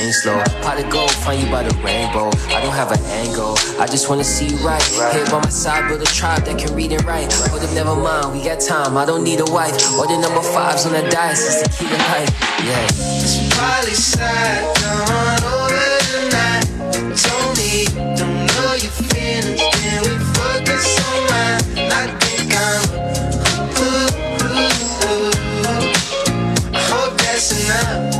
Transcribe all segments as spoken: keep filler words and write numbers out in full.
pain slow. Pot of gold, find you by the rainbow. I don't have an angle, I just wanna see you right. Here by my side, build a tribe that can read and write. But if never mind, we got time, I don't need a wife. Or the number fives on the dice, it's the key to life. Yeah. It's probably sad, done over tonight. Told me, don't know your feelings, can we focus on mine? I think I'm ooh, ooh, ooh. I hope that's enough.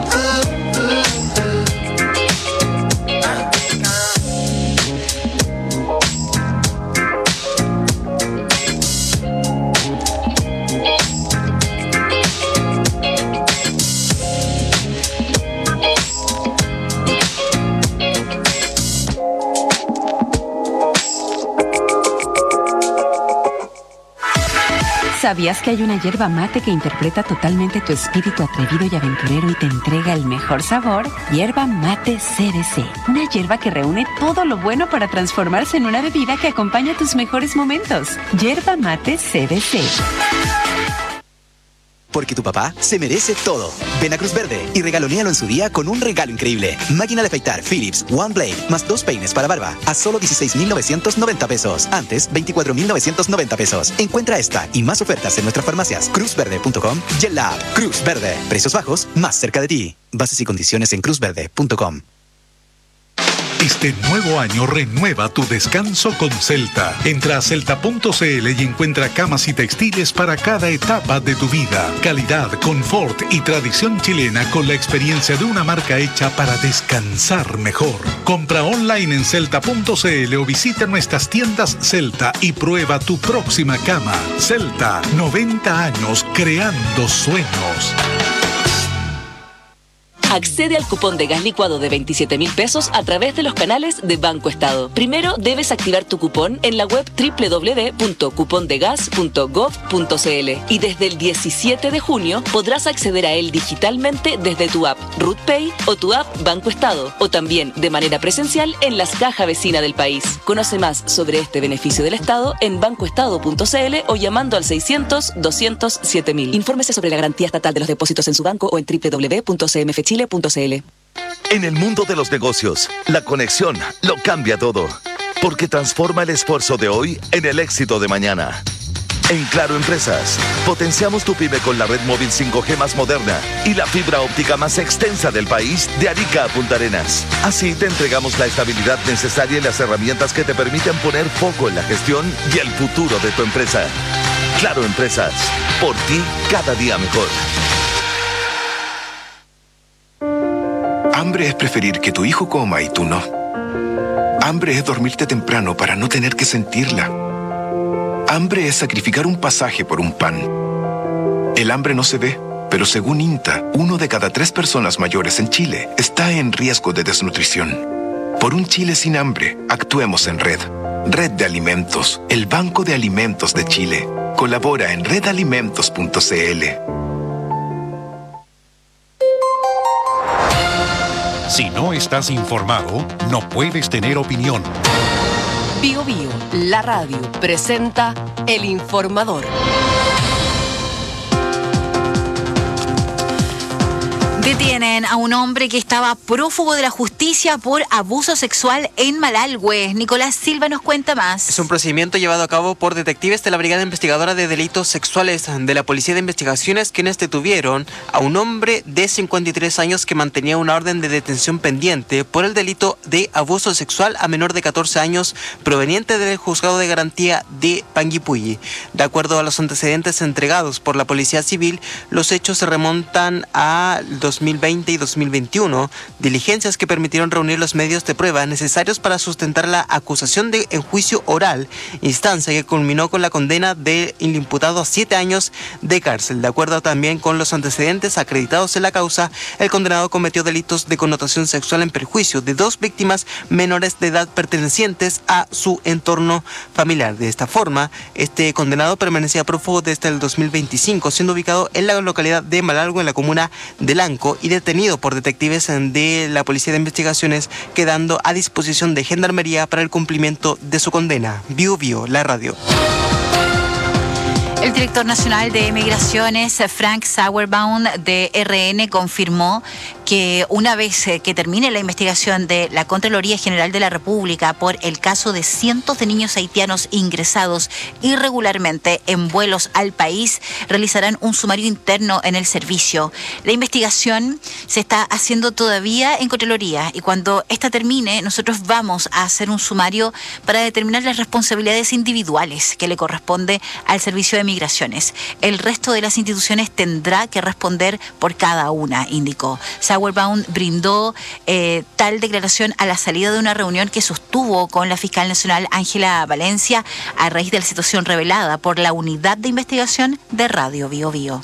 ¿Sabías que hay una yerba mate que interpreta totalmente tu espíritu atrevido y aventurero y te entrega el mejor sabor? Yerba Mate C B C. Una yerba que reúne todo lo bueno para transformarse en una bebida que acompaña tus mejores momentos. Yerba Mate C B C. Porque tu papá se merece todo. Ven a Cruz Verde y regalonéalo en su día con un regalo increíble. Máquina de afeitar Philips One Blade más dos peines para barba a solo dieciséis mil novecientos noventa pesos. Antes, veinticuatro mil novecientos noventa pesos. Encuentra esta y más ofertas en nuestras farmacias cruz verde punto com y en la app Cruz Verde. Precios bajos más cerca de ti. Bases y condiciones en cruz verde punto com. Este nuevo año renueva tu descanso con Celta. Entra a celta punto c l y encuentra camas y textiles para cada etapa de tu vida. Calidad, confort y tradición chilena con la experiencia de una marca hecha para descansar mejor. Compra online en celta punto c l o visita nuestras tiendas Celta y prueba tu próxima cama. Celta, noventa años creando sueños. Accede al cupón de gas licuado de veintisiete mil pesos a través de los canales de Banco Estado. Primero debes activar tu cupón en la web doble u doble u doble u punto cupondegas punto gov punto c l y desde el diecisiete de junio podrás acceder a él digitalmente desde tu app RutPay o tu app Banco Estado o también de manera presencial en las cajas vecinas del país. Conoce más sobre este beneficio del Estado en bancoestado punto c l o llamando al seiscientos, doscientos, siete mil. Infórmese sobre la garantía estatal de los depósitos en su banco o en doble u doble u doble u punto c m f chile punto c l. En el mundo de los negocios, la conexión lo cambia todo, porque transforma el esfuerzo de hoy en el éxito de mañana. En Claro Empresas, potenciamos tu pyme con la red móvil cinco G más moderna y la fibra óptica más extensa del país, de Arica a Punta Arenas. Así te entregamos la estabilidad necesaria y las herramientas que te permiten poner foco en la gestión y el futuro de tu empresa. Claro Empresas, por ti cada día mejor. Hambre es preferir que tu hijo coma y tú no. Hambre es dormirte temprano para no tener que sentirla. Hambre es sacrificar un pasaje por un pan. El hambre no se ve, pero según INTA, uno de cada tres personas mayores en Chile está en riesgo de desnutrición. Por un Chile sin hambre, actuemos en red. Red de Alimentos, el Banco de Alimentos de Chile. Colabora en red alimentos punto c l. Si no estás informado, no puedes tener opinión. Bio Bio, la radio, presenta El Informador. Detienen a un hombre que estaba prófugo de la justicia por abuso sexual en Malalhue. Nicolás Silva nos cuenta más. Es un procedimiento llevado a cabo por detectives de la Brigada Investigadora de Delitos Sexuales de la Policía de Investigaciones, quienes detuvieron a un hombre de cincuenta y tres años que mantenía una orden de detención pendiente por el delito de abuso sexual a menor de catorce años proveniente del Juzgado de Garantía de Panguipulli. De acuerdo a los antecedentes entregados por la Policía Civil, los hechos se remontan a dos mil veinte y dos mil veintiuno, diligencias que permitieron reunir los medios de prueba necesarios para sustentar la acusación de en juicio oral, instancia que culminó con la condena del imputado a siete años de cárcel. De acuerdo también con los antecedentes acreditados en la causa, el condenado cometió delitos de connotación sexual en perjuicio de dos víctimas menores de edad pertenecientes a su entorno familiar. De esta forma, este condenado permanecía prófugo desde el dos mil veinticinco, siendo ubicado en la localidad de Malalhue, en la comuna de Lanco, y detenido por detectives de la Policía de Investigaciones, quedando a disposición de Gendarmería para el cumplimiento de su condena. Bio Bio, la radio. El director nacional de Migraciones, Frank Sauerbaum, de R N, confirmó que una vez eh, que termine la investigación de la Contraloría General de la República por el caso de cientos de niños haitianos ingresados irregularmente en vuelos al país, realizarán un sumario interno en el servicio. La investigación se está haciendo todavía en Contraloría y cuando esta termine, nosotros vamos a hacer un sumario para determinar las responsabilidades individuales que le corresponde al Servicio de Migraciones. El resto de las instituciones tendrá que responder por cada una, indicó. Sauerbaum brindó eh, tal declaración a la salida de una reunión que sostuvo con la fiscal nacional Ángela Valencia a raíz de la situación revelada por la Unidad de Investigación de Radio Bio Bio.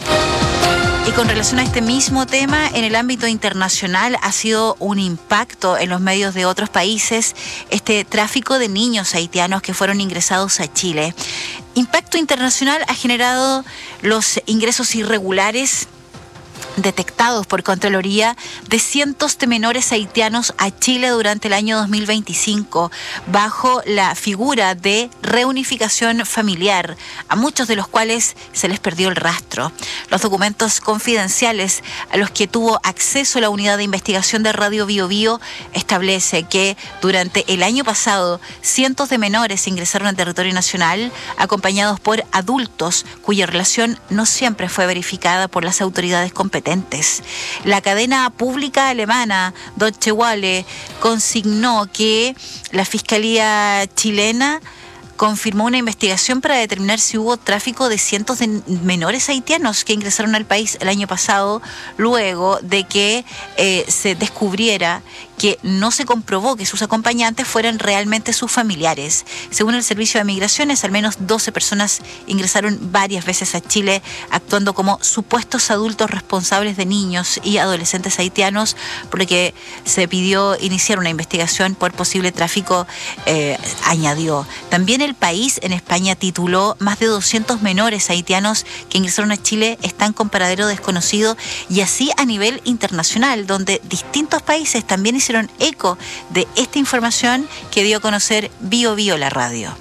Y con relación a este mismo tema, en el ámbito internacional ha sido un impacto en los medios de otros países este tráfico de niños haitianos que fueron ingresados a Chile. Impacto internacional ha generado los ingresos irregulares detectados por Contraloría de cientos de menores haitianos a Chile durante el año dos mil veinticinco, bajo la figura de reunificación familiar, a muchos de los cuales se les perdió el rastro. Los documentos confidenciales a los que tuvo acceso la Unidad de Investigación de Radio Bio Bio establece que durante el año pasado cientos de menores ingresaron al territorio nacional acompañados por adultos cuya relación no siempre fue verificada por las autoridades competentes. La cadena pública alemana Deutsche Welle consignó que la Fiscalía chilena confirmó una investigación para determinar si hubo tráfico de cientos de menores haitianos que ingresaron al país el año pasado, luego de que eh, se descubriera que no se comprobó que sus acompañantes fueran realmente sus familiares. Según el Servicio de Migraciones, al menos doce personas ingresaron varias veces a Chile actuando como supuestos adultos responsables de niños y adolescentes haitianos, por lo que se pidió iniciar una investigación por posible tráfico, eh, añadió. También el país en España tituló más de doscientos menores haitianos que ingresaron a Chile están con paradero desconocido, y así a nivel internacional, donde distintos países también hicieron eco de esta información que dio a conocer Bio Bio la radio.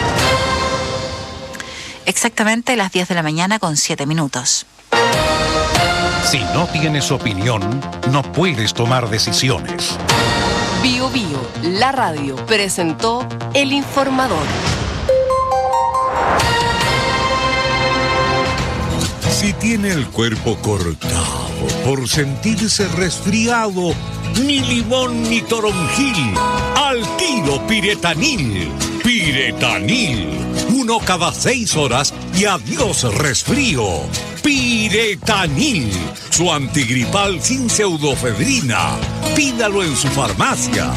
Exactamente las diez de la mañana con siete minutos. Si no tienes opinión, no puedes tomar decisiones. Bio Bio, la radio, presentó El Informador. Si tiene el cuerpo cortado por sentirse resfriado, ni limón ni toronjil, al tiro Piretanil. Piretanil, uno cada seis horas y adiós resfrío. Piretanil, su antigripal sin pseudofedrina. Pídalo en su farmacia.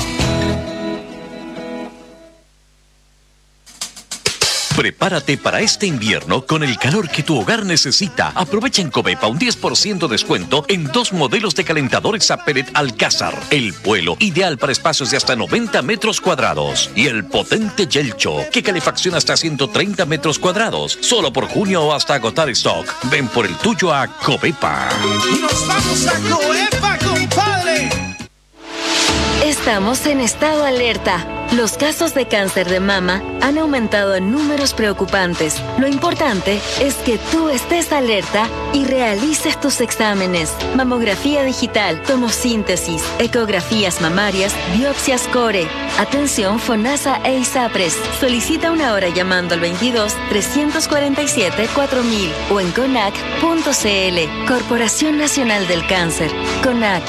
Prepárate para este invierno con el calor que tu hogar necesita. Aprovecha en Covepa un diez por ciento descuento en dos modelos de calentadores a pellet Alcázar. El Vuelo, ideal para espacios de hasta noventa metros cuadrados. Y el potente Yelcho, que calefacciona hasta ciento treinta metros cuadrados. Solo por junio o hasta agotar stock. Ven por el tuyo a Covepa. ¡Nos vamos a Covepa, compadre! Estamos en estado alerta. Los casos de cáncer de mama han aumentado en números preocupantes. Lo importante es que tú estés alerta y realices tus exámenes. Mamografía digital, tomosíntesis, ecografías mamarias, biopsias core. Atención FONASA e ISAPRES. Solicita una hora llamando al veintidós, trescientos cuarenta y siete, cuatro mil o en conac punto c l. Corporación Nacional del Cáncer. CONAC.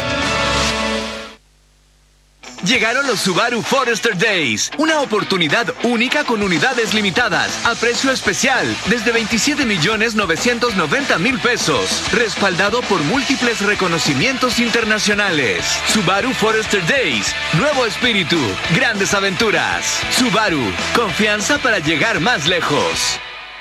Llegaron los Subaru Forester Days, una oportunidad única con unidades limitadas, a precio especial, desde veintisiete millones novecientos noventa mil pesos, respaldado por múltiples reconocimientos internacionales. Subaru Forester Days, nuevo espíritu, grandes aventuras. Subaru, confianza para llegar más lejos.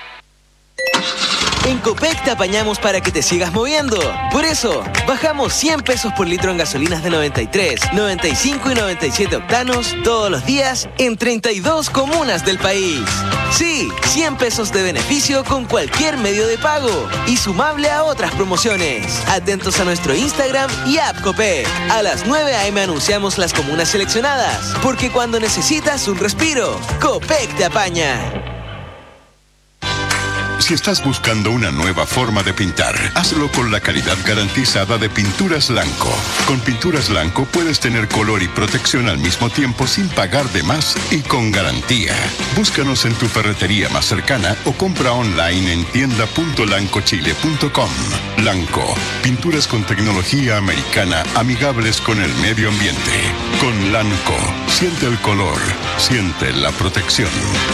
En Copec te apañamos para que te sigas moviendo. Por eso, bajamos cien pesos por litro en gasolinas de noventa y tres, noventa y cinco y noventa y siete octanos todos los días en treinta y dos comunas del país. Sí, cien pesos de beneficio con cualquier medio de pago y sumable a otras promociones. Atentos a nuestro Instagram y app Copec. A las nueve a eme anunciamos las comunas seleccionadas, porque cuando necesitas un respiro, Copec te apaña. Si estás buscando una nueva forma de pintar, hazlo con la calidad garantizada de Pinturas Lanco. Con Pinturas Lanco puedes tener color y protección al mismo tiempo sin pagar de más y con garantía. Búscanos en tu ferretería más cercana o compra online en tienda punto lanco chile punto com. Lanco, pinturas con tecnología americana amigables con el medio ambiente. Con Lanco, siente el color, siente la protección.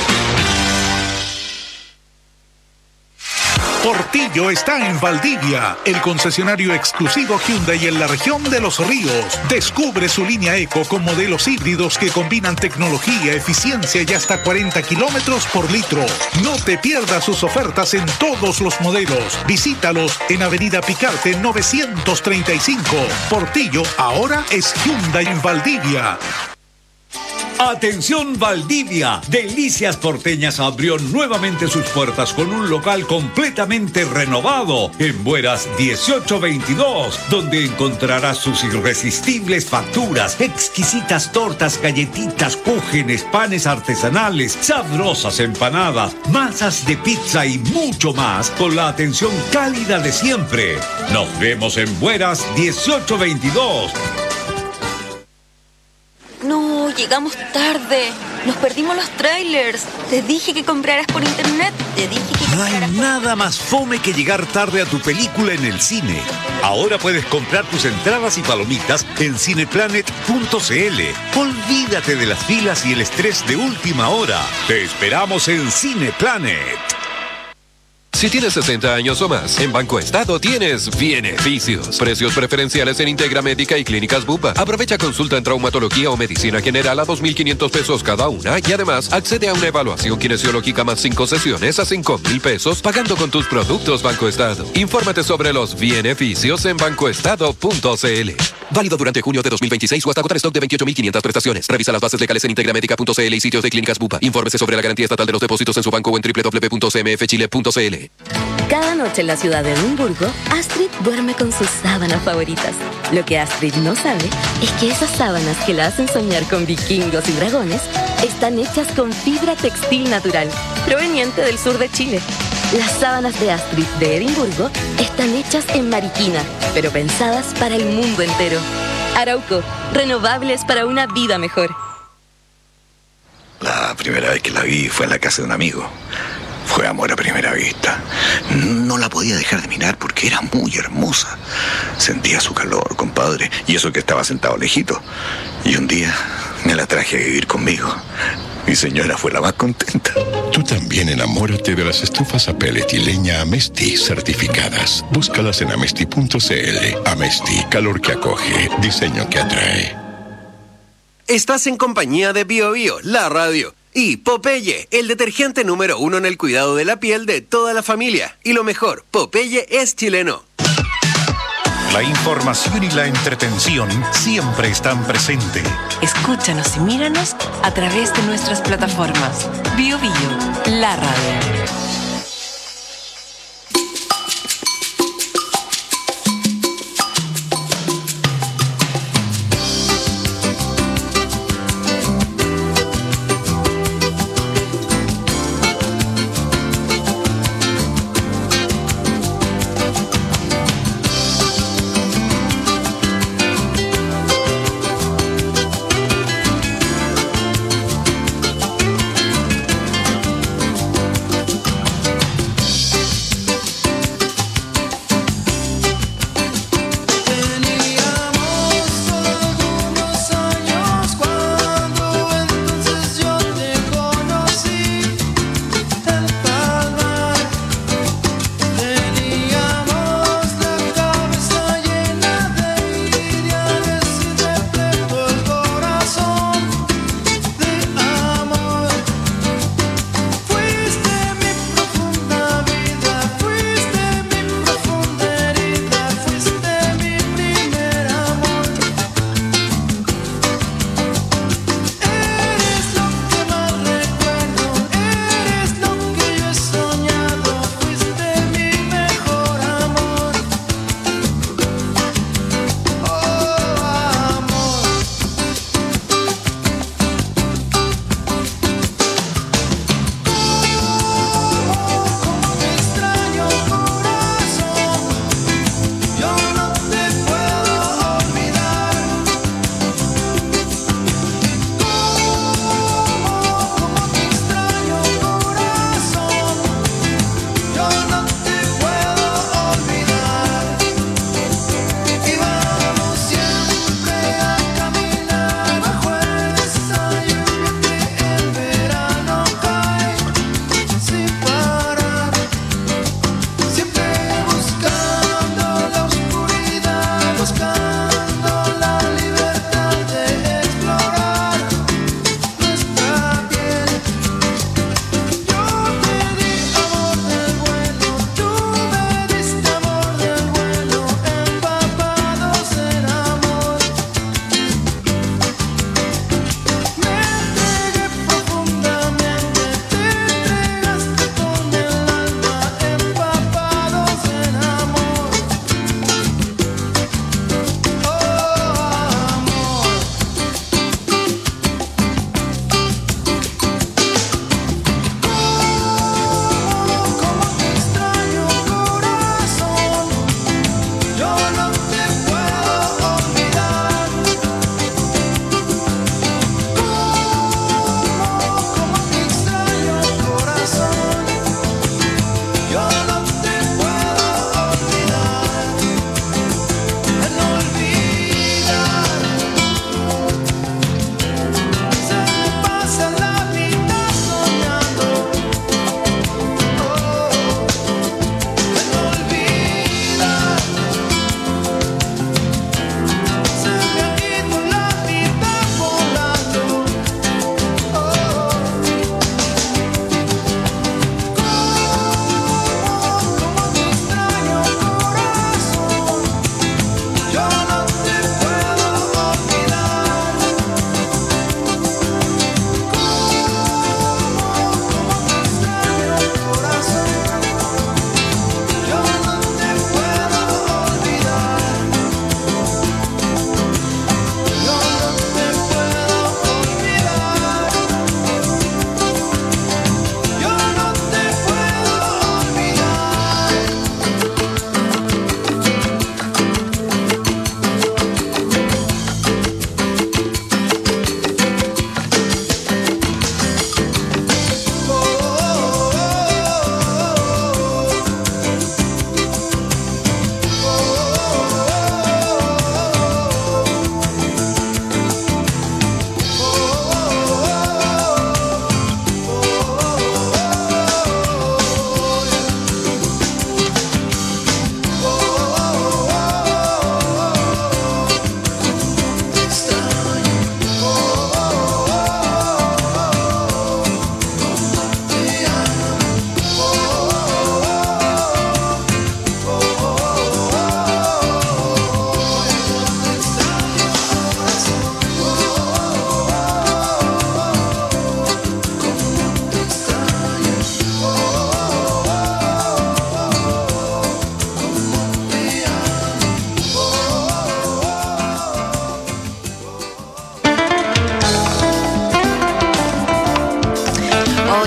Portillo está en Valdivia, el concesionario exclusivo Hyundai en la región de Los Ríos. Descubre su línea Eco con modelos híbridos que combinan tecnología, eficiencia y hasta cuarenta kilómetros por litro. No te pierdas sus ofertas en todos los modelos. Visítalos en Avenida Picarte novecientos treinta y cinco. Portillo ahora es Hyundai en Valdivia. Atención Valdivia, Delicias Porteñas abrió nuevamente sus puertas con un local completamente renovado en Bueras dieciocho veintidós, donde encontrarás sus irresistibles facturas, exquisitas tortas, galletitas, cúgenes, panes artesanales, sabrosas empanadas, masas de pizza y mucho más con la atención cálida de siempre. Nos vemos en Bueras dieciocho veintidós. No, llegamos tarde. Nos perdimos los trailers. Te dije que compraras por internet. Te dije que No hay nada más fome que llegar tarde a tu película en el cine. Ahora puedes comprar tus entradas y palomitas en cineplanet punto cl. Olvídate de las filas y el estrés de última hora. Te esperamos en Cineplanet. Si tienes sesenta años o más, en Banco Estado tienes beneficios. Precios preferenciales en Integra Médica y Clínicas Bupa. Aprovecha consulta en traumatología o medicina general a dos mil quinientos pesos cada una y además accede a una evaluación kinesiológica más cinco sesiones a cinco mil pesos pagando con tus productos Banco Estado. Infórmate sobre los beneficios en bancoestado punto cl. Válido durante junio de dos mil veintiséis o hasta agotar stock de veintiocho mil quinientas prestaciones. Revisa las bases legales en integramédica punto cl y sitios de Clínicas Bupa. Infórmese sobre la garantía estatal de los depósitos en su banco o en doble u doble u doble u punto c m f chile punto c l. Cada noche en la ciudad de Edimburgo, Astrid duerme con sus sábanas favoritas. Lo que Astrid no sabe es que esas sábanas que la hacen soñar con vikingos y dragones están hechas con fibra textil natural, proveniente del sur de Chile. Las sábanas de Astrid de Edimburgo están hechas en Mariquina, pero pensadas para el mundo entero. Arauco, renovables para una vida mejor. La primera vez que la vi fue en la casa de un amigo. Fue amor a primera vista. No la podía dejar de mirar porque era muy hermosa. Sentía su calor, compadre, y eso que estaba sentado lejito. Y un día me la traje a vivir conmigo. Mi señora fue la más contenta. Tú también enamórate de las estufas a pellet y leña Amesti certificadas. Búscalas en amesti punto cl. Amesti, calor que acoge, diseño que atrae. Estás en compañía de Bio Bio, la radio. Y Popeye, el detergente número uno en el cuidado de la piel de toda la familia. Y lo mejor, Popeye es chileno. La información y la entretención siempre están presentes. Escúchanos y míranos a través de nuestras plataformas. Bio Bio, la radio.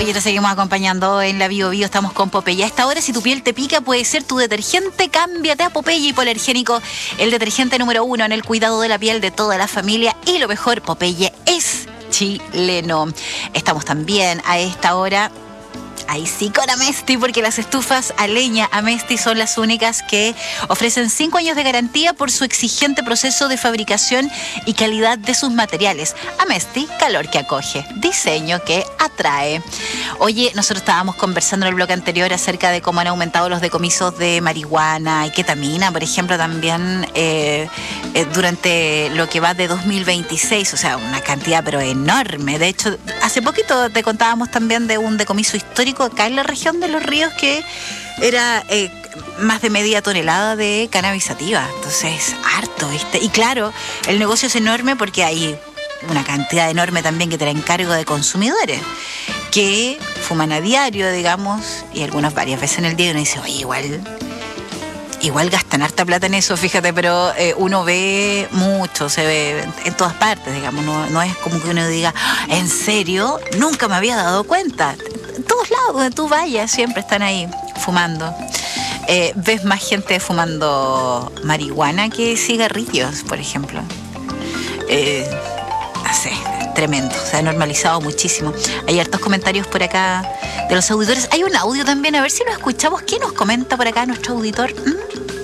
Oye, te seguimos acompañando en la Bio Bio, estamos con Popeye. A esta hora, si tu piel te pica, puede ser tu detergente. Cámbiate a Popeye Hipoalergénico, el detergente número uno en el cuidado de la piel de toda la familia. Y lo mejor, Popeye es chileno. Estamos también a esta hora... Ahí sí con Amesti, porque las estufas a leña Amesti son las únicas que ofrecen cinco años de garantía por su exigente proceso de fabricación y calidad de sus materiales. Amesti, calor que acoge, diseño que atrae. Oye, nosotros estábamos conversando en el bloque anterior acerca de cómo han aumentado los decomisos de marihuana y ketamina, por ejemplo, también eh, eh, durante lo que va de dos mil veintiséis, o sea, una cantidad pero enorme. De hecho, hace poquito te contábamos también de un decomiso histórico acá en la región de Los Ríos que era eh, más de media tonelada de cannabis sativa. Entonces, harto, ¿viste? Y claro, el negocio es enorme porque hay una cantidad enorme también que te la encargo de consumidores que fuman a diario, digamos, y algunos varias veces en el día, y uno dice, oye, igual... Igual gastan harta plata en eso, fíjate, pero eh, uno ve mucho, se ve en todas partes, digamos, no, no es como que uno diga, ¿en serio? Nunca me había dado cuenta. En todos lados donde tú vayas siempre están ahí fumando. Eh, ves más gente fumando marihuana que cigarrillos, por ejemplo. Eh, no sé, tremendo, se ha normalizado muchísimo. Hay hartos comentarios por acá de los auditores. Hay un audio también, a ver si lo escuchamos. ¿Qué nos comenta por acá nuestro auditor? ¿Mm?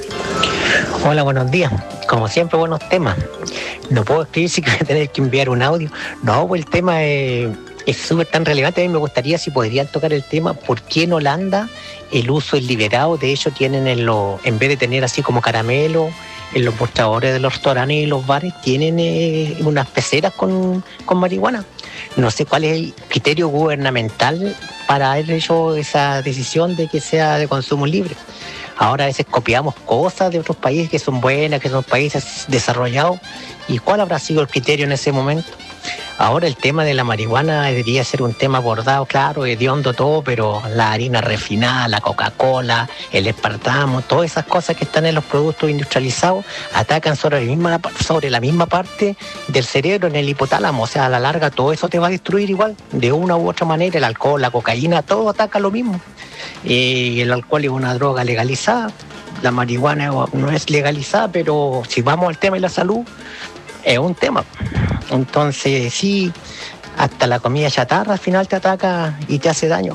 Hola, buenos días. Como siempre, buenos temas. No puedo escribir si voy a tener que enviar un audio. No, pues el tema es súper tan relevante. A mí me gustaría si podrían tocar el tema, ¿por qué en Holanda el uso es liberado? De hecho, tienen en, lo, en vez de tener así como caramelo, en los mostradores de los restaurantes y los bares, tienen eh, unas peceras con, con marihuana. No sé cuál es el criterio gubernamental para haber hecho esa decisión de que sea de consumo libre. Ahora a veces copiamos cosas de otros países que son buenas, que son países desarrollados. ¿Y cuál habrá sido el criterio en ese momento? Ahora el tema de la marihuana debería ser un tema abordado, claro, hediondo todo, pero la harina refinada, la Coca-Cola, el espartamo, todas esas cosas que están en los productos industrializados atacan sobre la misma, sobre la misma parte del cerebro, en el hipotálamo. O sea, a la larga todo eso te va a destruir igual, de una u otra manera. El alcohol, la cocaína, todo ataca lo mismo. Y el alcohol es una droga legalizada, la marihuana no es legalizada, pero si vamos al tema de la salud, es un tema. Entonces, sí, hasta la comida chatarra al final te ataca y te hace daño.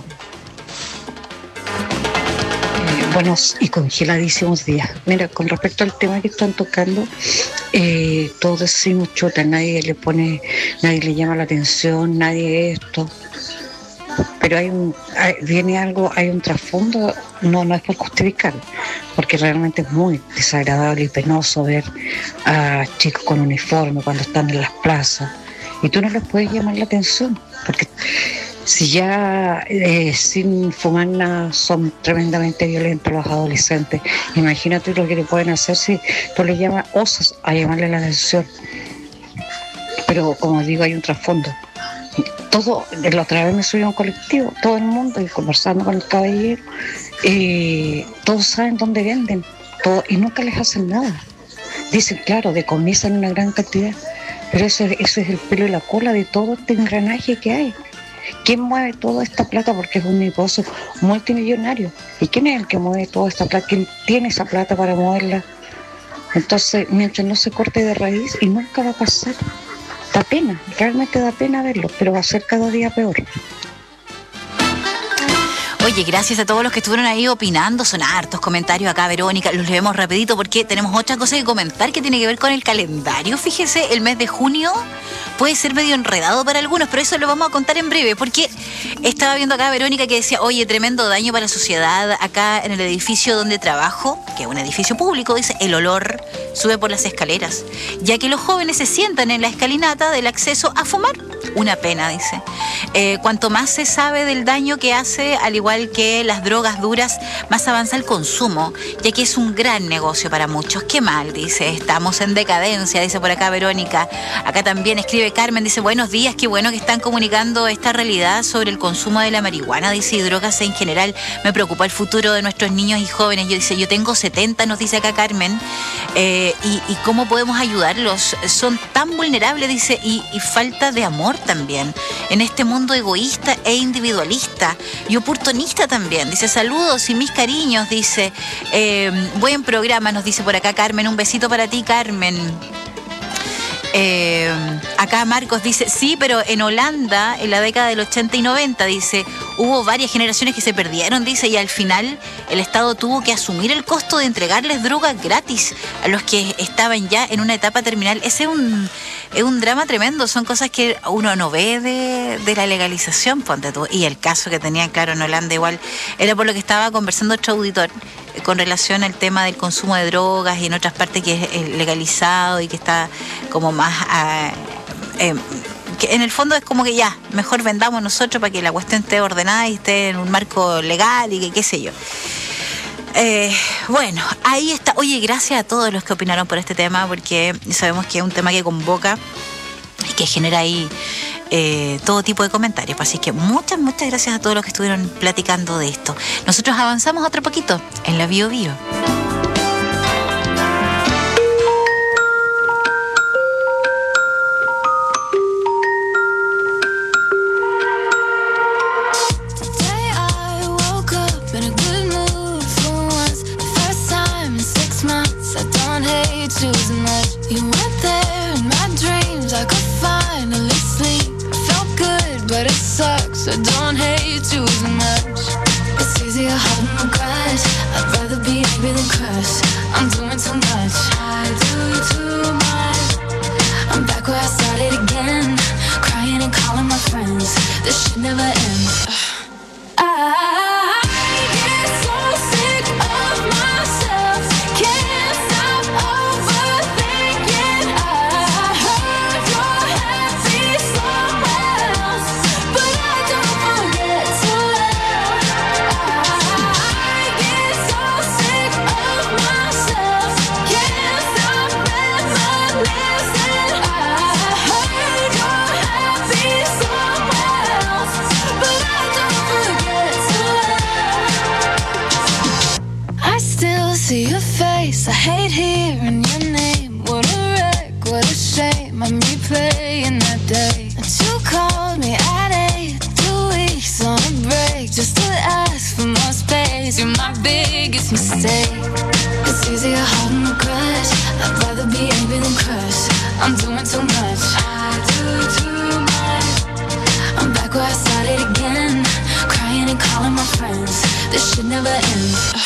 Eh, buenos y congeladísimos días. Mira, con respecto al tema que están tocando, eh, todos decimos chuta, nadie le pone, nadie le llama la atención, nadie esto. Pero hay un, hay, viene algo, hay un trasfondo, no, no es por justificar, porque realmente es muy desagradable y penoso ver a chicos con uniforme cuando están en las plazas y tú no les puedes llamar la atención, porque si ya eh, sin fumar nada son tremendamente violentos los adolescentes, imagínate lo que le pueden hacer si tú les llamas osas a llamarle la atención. Pero como digo, hay un trasfondo. Todo, la otra vez me subí a un colectivo, todo el mundo, y conversando con el caballero, eh, todos saben dónde venden, todo, y nunca les hacen nada. Dicen, claro, decomisan una gran cantidad, pero eso, eso es el pelo y la cola de todo este engranaje que hay. ¿Quién mueve toda esta plata? Porque es un negocio multimillonario. ¿Y quién es el que mueve toda esta plata? ¿Quién tiene esa plata para moverla? Entonces, mientras no se corte de raíz, y nunca va a pasar. Da pena, realmente da pena verlo, pero va a ser cada día peor. Oye, gracias a todos los que estuvieron ahí opinando, son hartos comentarios acá, Verónica, los leemos rapidito porque tenemos otra cosa que comentar que tiene que ver con el calendario. Fíjese, el mes de junio puede ser medio enredado para algunos, pero eso lo vamos a contar en breve, porque estaba viendo acá Verónica que decía, oye, tremendo daño para la sociedad acá en el edificio donde trabajo, que es un edificio público, dice, el olor sube por las escaleras, ya que los jóvenes se sientan en la escalinata del acceso a fumar. Una pena, dice. Eh, cuanto más se sabe del daño que hace, al igual que las drogas duras, más avanza el consumo, ya que es un gran negocio para muchos. Qué mal, dice, estamos en decadencia, dice por acá Verónica. Acá también escribe Carmen, dice, buenos días, qué bueno que están comunicando esta realidad sobre el consumo de la marihuana, dice, y drogas en general. Me preocupa el futuro de nuestros niños y jóvenes. Yo dice, yo tengo setenta, nos dice acá Carmen. Eh, eh, y, y cómo podemos ayudarlos. Son tan vulnerables, dice, y, y falta de amor también, en este mundo egoísta e individualista y oportunista también. Dice, saludos y mis cariños, dice, eh, buen programa, nos dice por acá Carmen, un besito para ti, Carmen. Eh, acá Marcos dice, sí, pero en Holanda, en la década del ochenta y noventa, dice, hubo varias generaciones que se perdieron, dice, y al final el Estado tuvo que asumir el costo de entregarles drogas gratis a los que estaban ya en una etapa terminal. Ese es un, es un drama tremendo, son cosas que uno no ve de, de la legalización, ponte tú. Y el caso que tenían, claro, en Holanda igual, era por lo que estaba conversando otro auditor, con relación al tema del consumo de drogas y en otras partes que es legalizado y que está como más... A, eh, que en el fondo es como que ya, mejor vendamos nosotros para que la cuestión esté ordenada y esté en un marco legal y que qué sé yo. Eh, bueno, ahí está. Oye, gracias a todos los que opinaron por este tema, porque sabemos que es un tema que convoca y que genera ahí eh, todo tipo de comentarios. Así que muchas, muchas gracias a todos los que estuvieron platicando de esto. Nosotros avanzamos otro poquito en la Bio Bio. So don't hate too much. It's easier holding my grudge. I'd rather be angry than crush. I'm doing too much. I do too much. I'm back where I started again, crying and calling my friends. This shit never ends. I get so sick of myself. Can't stop overthinking. I heard you're happy somewhere else, but I don't forget to laugh. I get so sick of myself. Can't stop reminiscing. I heard you're happy somewhere else, but I don't forget to laugh. I still see your face. I hate hearing your name. What a wreck, what a shame. I'm replaying that day that you called me at eight. Two weeks on a break just to ask for more space. You're my biggest mistake. It's easier holding a grudge. I'd rather be angry than crush. I'm doing too much. I do too much. I'm back where I started again, crying and calling my friends. This shit never ends.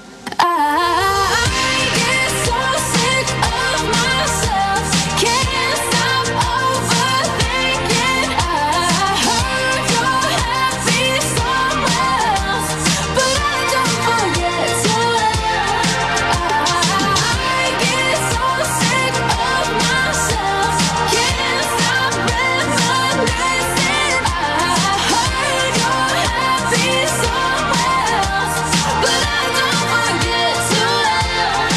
I get so sick of myself. Can't stop overthinking. I heard you're happy somewhere else, but I don't forget to laugh. I get so sick of myself. Can't stop reminiscing. I heard you're happy somewhere else, but I don't forget to laugh.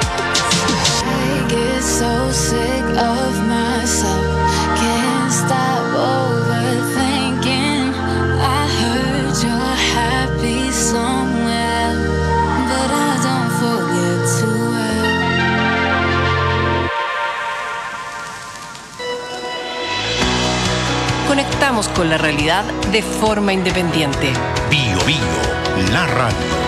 I get so sick of myself. Can't stop overthinking. I heard you're happy somewhere, but I don't forget to Conectamos con la realidad de forma independiente. Bio Bio, la radio.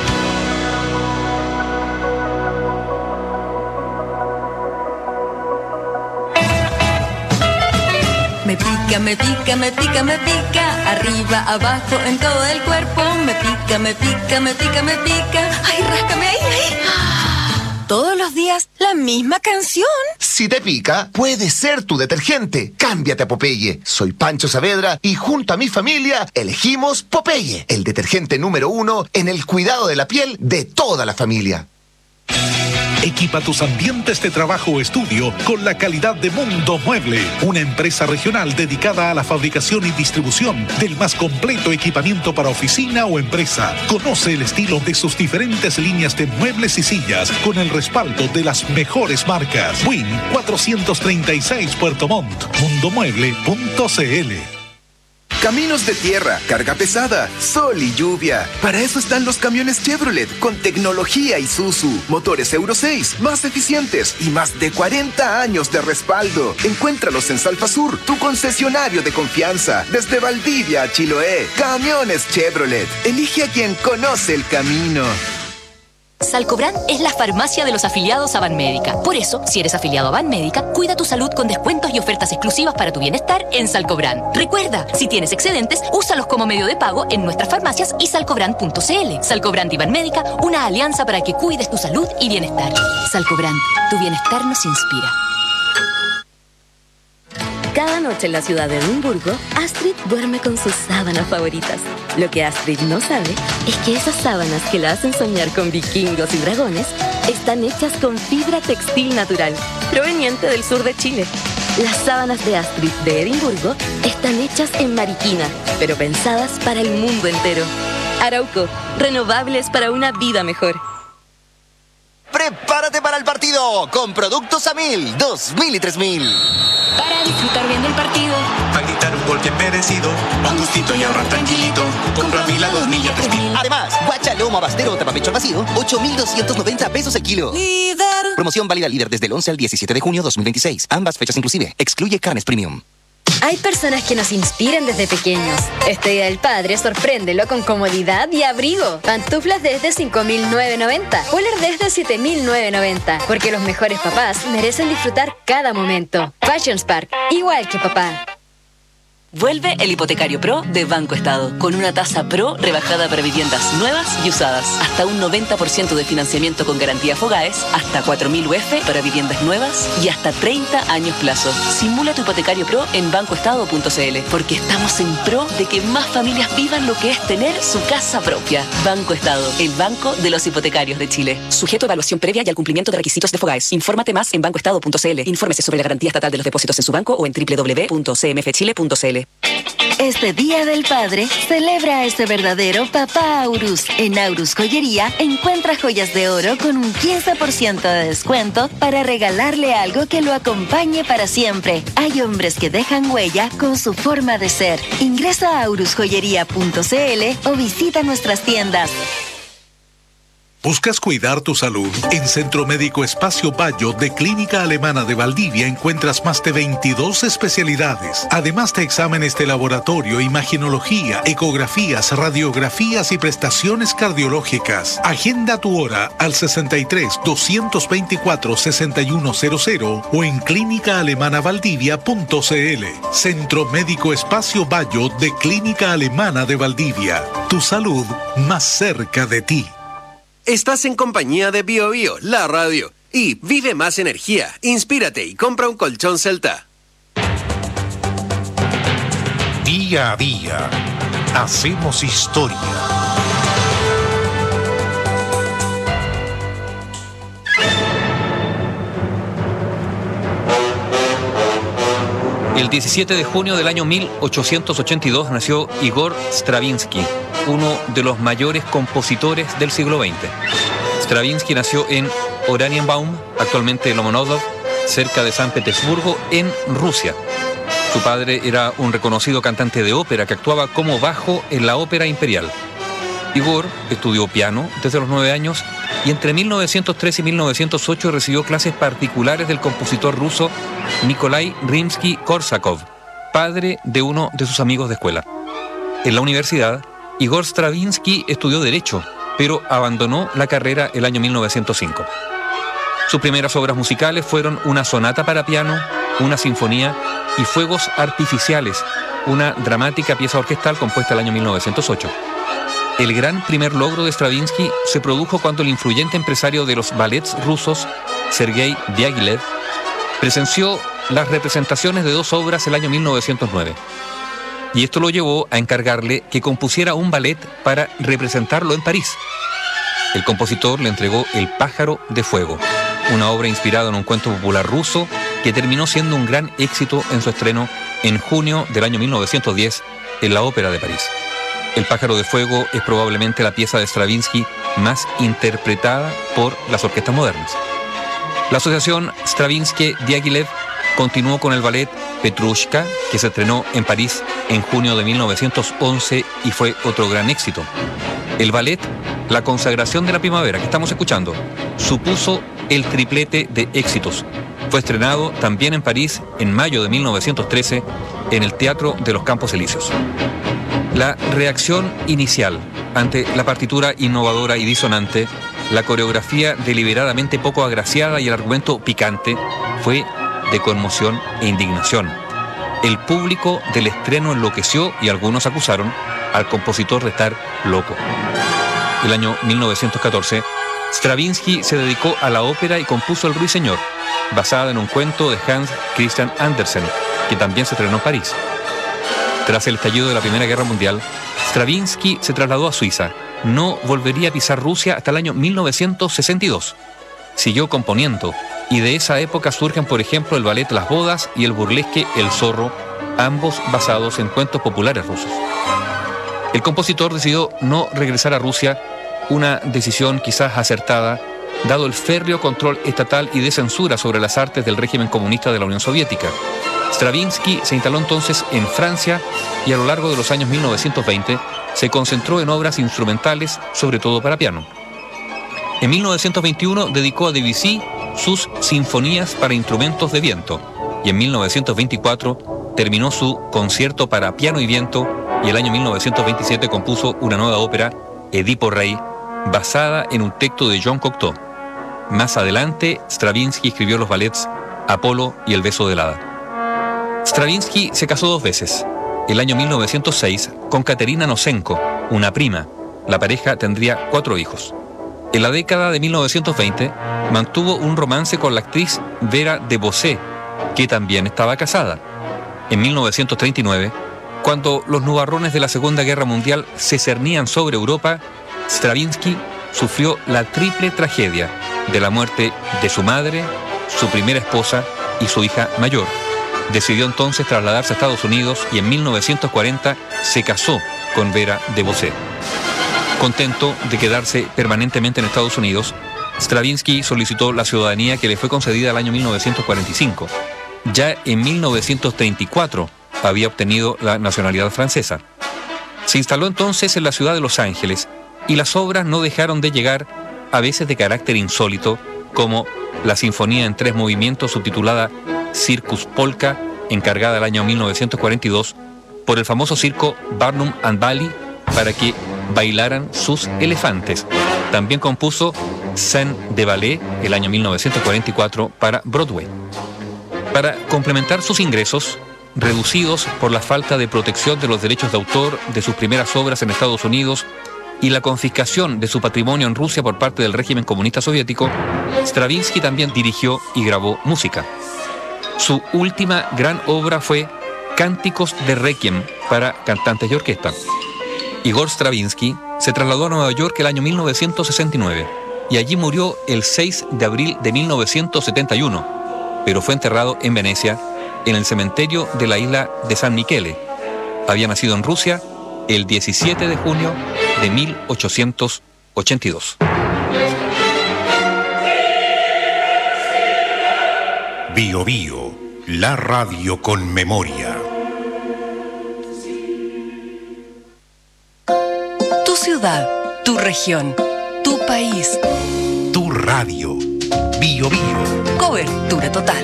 Me pica, me pica, me pica, me pica, arriba, abajo, en todo el cuerpo. Me pica, me pica, me pica, me pica. Ay, ráscame ahí, ahí. Todos los días la misma canción. Si te pica, puede ser tu detergente. Cámbiate a Popeye. Soy Pancho Saavedra y junto a mi familia elegimos Popeye, el detergente número uno en el cuidado de la piel de toda la familia. Equipa tus ambientes de trabajo o estudio con la calidad de Mundo Mueble, una empresa regional dedicada a la fabricación y distribución del más completo equipamiento para oficina o empresa. Conoce el estilo de sus diferentes líneas de muebles y sillas con el respaldo de las mejores marcas. Win cuatrocientos treinta y seis Puerto Montt, mundomueble punto c l. Caminos de tierra, carga pesada, sol y lluvia. Para eso están los camiones Chevrolet con tecnología Isuzu, motores Euro seis, más eficientes y más de cuarenta años de respaldo. Encuéntralos en Salfasur, tu concesionario de confianza. Desde Valdivia a Chiloé, camiones Chevrolet. Elige a quien conoce el camino. Salcobran es la farmacia de los afiliados a Banmédica. Por eso, si eres afiliado a Banmédica, cuida tu salud con descuentos y ofertas exclusivas para tu bienestar en Salcobran. Recuerda, si tienes excedentes, úsalos como medio de pago en nuestras farmacias y salcobran punto cl. Salcobran y Banmédica, una alianza para que cuides tu salud y bienestar. Salcobran, tu bienestar nos inspira. Cada noche en la ciudad de Edimburgo, Astrid duerme con sus sábanas favoritas. Lo que Astrid no sabe es que esas sábanas que la hacen soñar con vikingos y dragones están hechas con fibra textil natural, proveniente del sur de Chile. Las sábanas de Astrid de Edimburgo están hechas en Mariquina, pero pensadas para el mundo entero. Arauco, renovables para una vida mejor. ¡Prepárate para el partido! Con productos a mil, dos mil y tres mil. Para disfrutar bien del partido. Para gritar un gol bien merecido. Un gustito y ahorrar tranquilito. Compra mil a dos mil y a tres mil. Además, guacha, lomo, abastero o tapapecho al vacío, ocho mil doscientos noventa pesos el kilo. ¡Líder! Promoción válida líder desde el once al diecisiete de junio dos mil veintiséis. Ambas fechas inclusive. Excluye carnes premium. Hay personas que nos inspiran desde pequeños. Este Día del Padre, sorpréndelo con comodidad y abrigo. Pantuflas desde cinco mil novecientos noventa. Poler desde siete mil novecientos noventa. Porque los mejores papás merecen disfrutar cada momento. Fashion Spark, igual que papá. Vuelve el Hipotecario Pro de Banco Estado, con una tasa Pro rebajada para viviendas nuevas y usadas, hasta un noventa por ciento de financiamiento con garantía Fogaes, hasta cuatro mil U F para viviendas nuevas y hasta treinta años plazo. Simula tu Hipotecario Pro en banco estado punto cl, porque estamos en pro de que más familias vivan lo que es tener su casa propia. Banco Estado, el banco de los hipotecarios de Chile. Sujeto a evaluación previa y al cumplimiento de requisitos de Fogaes. Infórmate más en banco estado punto cl. Infórmese sobre la garantía estatal de los depósitos en su banco o en doble u doble u doble u punto c m f chile punto c l. Este Día del Padre, celebra a ese verdadero papá Aurus. En Aurus Joyería, encuentra joyas de oro con un quince por ciento de descuento para regalarle algo que lo acompañe para siempre. Hay hombres que dejan huella con su forma de ser. Ingresa a aurus joyería punto cl o visita nuestras tiendas. ¿Buscas cuidar tu salud? En Centro Médico Espacio Bayo de Clínica Alemana de Valdivia encuentras más de veintidós especialidades, además de exámenes de laboratorio, imaginología, ecografías, radiografías y prestaciones cardiológicas. Agenda tu hora al sesenta y tres, doscientos veinticuatro, sesenta y uno cero cero o en clínica alemana valdivia punto cl. Centro Médico Espacio Bayo de Clínica Alemana de Valdivia. Tu salud más cerca de ti. Estás en compañía de Bio Bio, la radio. Y vive más energía, inspírate y compra un colchón Celta. Día a día, hacemos historia. El diecisiete de junio del año mil ochocientos ochenta y dos nació Igor Stravinsky, uno de los mayores compositores del siglo veinte. Stravinsky nació en Oranienbaum, actualmente Lomonosov, cerca de San Petersburgo, en Rusia. Su padre era un reconocido cantante de ópera que actuaba como bajo en la ópera imperial. Igor estudió piano desde los nueve años y entre mil novecientos tres y mil novecientos ocho recibió clases particulares del compositor ruso Nikolai Rimsky-Korsakov, padre de uno de sus amigos de escuela. En la universidad, Igor Stravinsky estudió Derecho, pero abandonó la carrera el año mil novecientos cinco. Sus primeras obras musicales fueron una sonata para piano, una sinfonía y Fuegos Artificiales, una dramática pieza orquestal compuesta el año mil novecientos ocho. El gran primer logro de Stravinsky se produjo cuando el influyente empresario de los ballets rusos, Sergei Diaghilev, presenció las representaciones de dos obras el año mil novecientos nueve. Y esto lo llevó a encargarle que compusiera un ballet para representarlo en París. El compositor le entregó El pájaro de fuego, una obra inspirada en un cuento popular ruso que terminó siendo un gran éxito en su estreno en junio del año mil novecientos diez en la Ópera de París. El pájaro de fuego es probablemente la pieza de Stravinsky más interpretada por las orquestas modernas. La asociación Stravinsky-Diaghilev continuó con el ballet Petrushka, que se estrenó en París en junio de mil novecientos once y fue otro gran éxito. El ballet La consagración de la primavera, que estamos escuchando, supuso el triplete de éxitos. Fue estrenado también en París en mayo de mil novecientos trece en el Teatro de los Campos Elíseos. La reacción inicial ante la partitura innovadora y disonante, la coreografía deliberadamente poco agraciada y el argumento picante fue de conmoción e indignación. El público del estreno enloqueció y algunos acusaron al compositor de estar loco. El año mil novecientos catorce, Stravinsky se dedicó a la ópera y compuso El Ruiseñor, basada en un cuento de Hans Christian Andersen, que también se estrenó en París. Tras el estallido de la Primera Guerra Mundial, Stravinsky se trasladó a Suiza. No volvería a pisar Rusia hasta el año mil novecientos sesenta y dos. Siguió componiendo, y de esa época surgen, por ejemplo, el ballet Las Bodas y el burlesque El Zorro, ambos basados en cuentos populares rusos. El compositor decidió no regresar a Rusia, una decisión quizás acertada, dado el férreo control estatal y de censura sobre las artes del régimen comunista de la Unión Soviética. Stravinsky se instaló entonces en Francia y a lo largo de los años mil novecientos veinte se concentró en obras instrumentales, sobre todo para piano. En mil novecientos veintiuno dedicó a Debussy sus sinfonías para instrumentos de viento y en mil novecientos veinticuatro terminó su concierto para piano y viento y el año mil novecientos veintisiete compuso una nueva ópera, Edipo Rey, basada en un texto de Jean Cocteau. Más adelante, Stravinsky escribió los ballets Apolo y El beso del hada. Stravinsky se casó dos veces. El año mil novecientos seis con Katerina Nosenko, una prima. La pareja tendría cuatro hijos. En la década de mil novecientos veinte mantuvo un romance con la actriz Vera de Bosé, que también estaba casada. En mil novecientos treinta y nueve, cuando los nubarrones de la Segunda Guerra Mundial se cernían sobre Europa, Stravinsky sufrió la triple tragedia de la muerte de su madre, su primera esposa y su hija mayor. Decidió entonces trasladarse a Estados Unidos y en mil novecientos cuarenta se casó con Vera de Bosé. Contento de quedarse permanentemente en Estados Unidos, Stravinsky solicitó la ciudadanía que le fue concedida el año mil novecientos cuarenta y cinco. Ya en mil novecientos treinta y cuatro había obtenido la nacionalidad francesa. Se instaló entonces en la ciudad de Los Ángeles y las obras no dejaron de llegar, a veces de carácter insólito, como la Sinfonía en tres movimientos subtitulada Circus Polka, encargada el año mil novecientos cuarenta y dos por el famoso circo Barnum and Bailey para que bailaran sus elefantes. También compuso Scène de Ballet el año mil novecientos cuarenta y cuatro para Broadway. Para complementar sus ingresos, reducidos por la falta de protección de los derechos de autor de sus primeras obras en Estados Unidos y la confiscación de su patrimonio en Rusia por parte del régimen comunista soviético, Stravinsky también dirigió y grabó música. Su última gran obra fue Cánticos de Requiem para cantantes y orquesta. Igor Stravinsky se trasladó a Nueva York el año mil novecientos sesenta y nueve y allí murió el seis de abril de mil novecientos setenta y uno, pero fue enterrado en Venecia, en el cementerio de la isla de San Michele. Había nacido en Rusia el diecisiete de junio de mil ochocientos ochenta y dos. Bio Bio, la radio con memoria. Tu ciudad, tu región, tu país. Tu radio. Bio Bio. Cobertura total.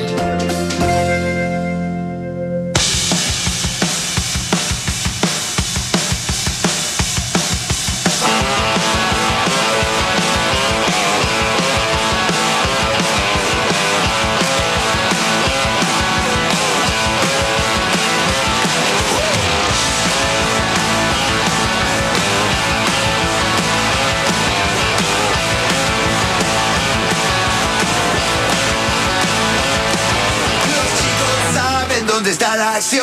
¿Dónde está la acción?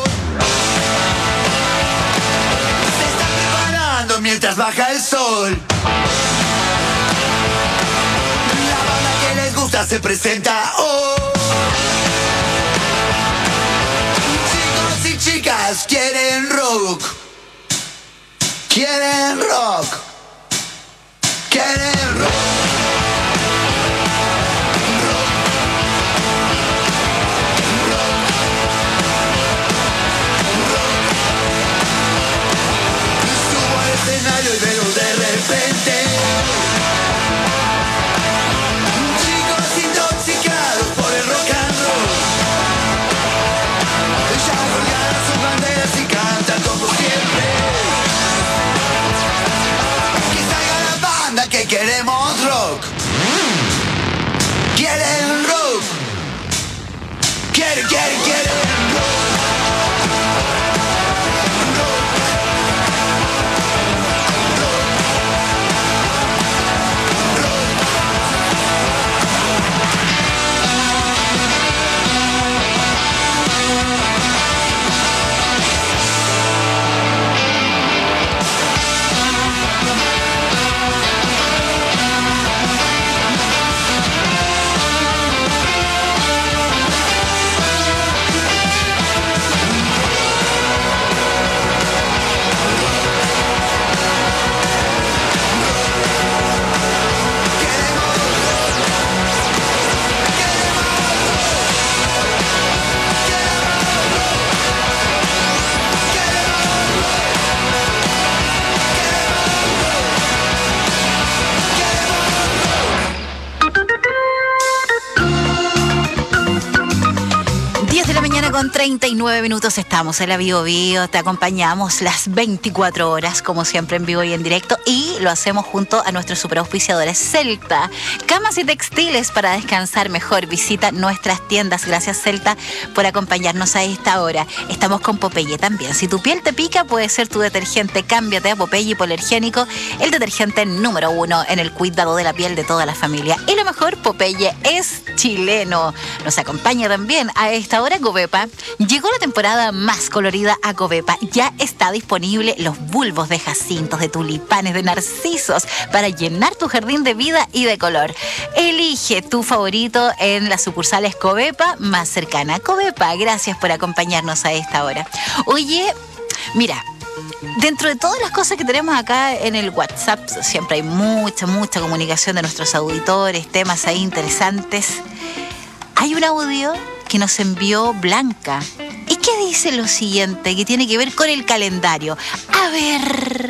Se está preparando mientras baja el sol. La banda que les gusta se presenta hoy. Chicos y chicas quieren rock. Quieren rock. Quieren rock. con treinta y nueve minutos estamos en la Bio Bio. Te acompañamos las veinticuatro horas, como siempre, en vivo y en directo. Y lo hacemos junto a nuestros superauspiciadores Celta. Camas y textiles para descansar mejor. Visita nuestras tiendas. Gracias, Celta, por acompañarnos a esta hora. Estamos con Popeye también. Si tu piel te pica, puede ser tu detergente. Cámbiate a Popeye Hipoalergénico, el detergente número uno en el cuidado de la piel de toda la familia. Y lo mejor, Popeye es chileno. Nos acompaña también a esta hora Covepa. Llegó la temporada más colorida a Covepa. Ya está disponible los bulbos de jacintos, de tulipanes, de narcisos para llenar tu jardín de vida y de color. Elige tu favorito en las sucursales Covepa más cercana. Covepa, gracias por acompañarnos a esta hora. Oye, mira, dentro de todas las cosas que tenemos acá en el WhatsApp, siempre hay mucha, mucha comunicación de nuestros auditores, temas ahí interesantes. Hay un audio que nos envió Blanca y que dice lo siguiente, que tiene que ver con el calendario. A ver.